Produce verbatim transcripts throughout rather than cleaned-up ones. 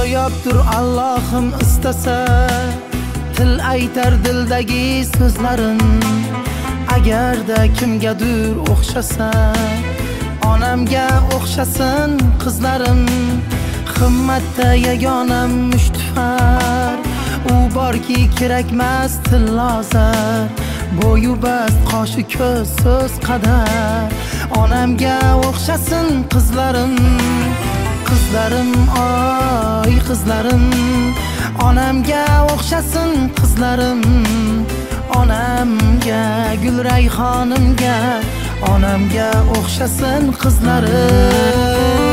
ro'yobdir Allohim istasa, til aytar dildagi so'zlarim. Agarda kimgadir o'xshasa, onamga o'xshasin qizlarim. Himmatda yagonam mushtfar, u borki kerakmas tillozar. Bo'yu bast, qoshi ko'z, so'z qadar. Onamga o'xshasin qizlarim, qizlarim, oy qizlarim. Onamga o'xshasin qizlarim, onamga, gul rayhonimga, onamga o'xshasin qizlarim.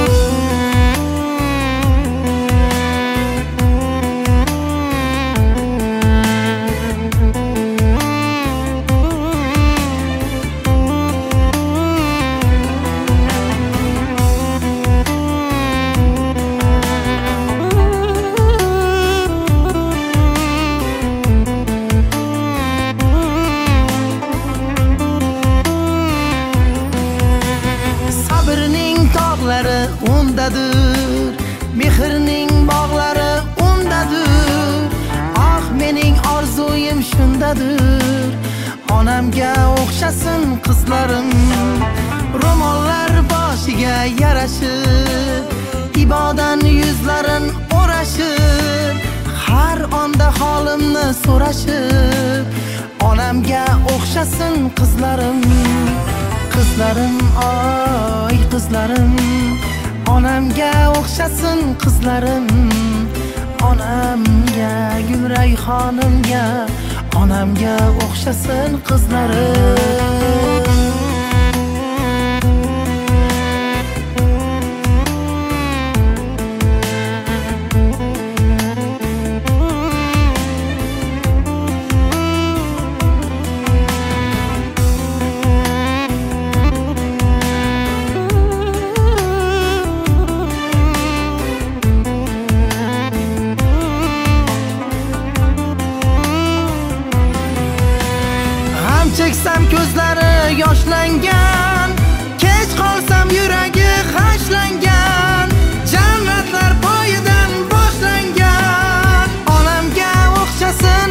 Undadir, mehrning bog'lari undadir. Ah, mening orzuyim shundadir. Onamga o'xshasin qizlarim, ro'mollar boshiga yarashib, ibodan yuzlarin o'rashib, har onda holimni so'rashib. Onamga o'xshasin qizlarim, qizlarim, oy qizlarim. Onamga o'xshasin qizlarim, onamga, gul rayhonimga, onamga o'xshasin qizlarim. Cheksam ko'zlari yoshlangan, kech qolsam yuragi g'ashlangan, jannatlar poyidan boshlangan. Onamga o'xshasin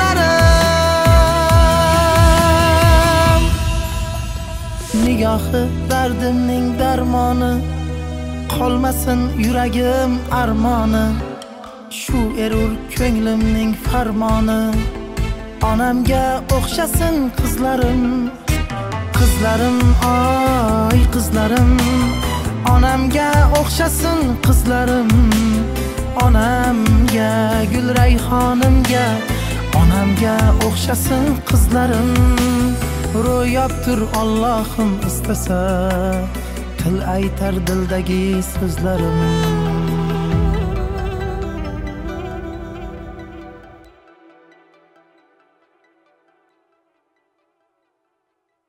qizlarim, nigohi dardimning darmoni, qolmasin yuragim armoni, shu erur ko'nglimning farmoni. Onamga o'xshasin qizlarim, qizlarim, oy qizlarim. Onamga o'xshasin qizlarim, onamga, gul rayhonimga, onamga o'xshasin qizlarim. Ro'yobdir Allohim istasa, til aytar dildagi so'zlarim.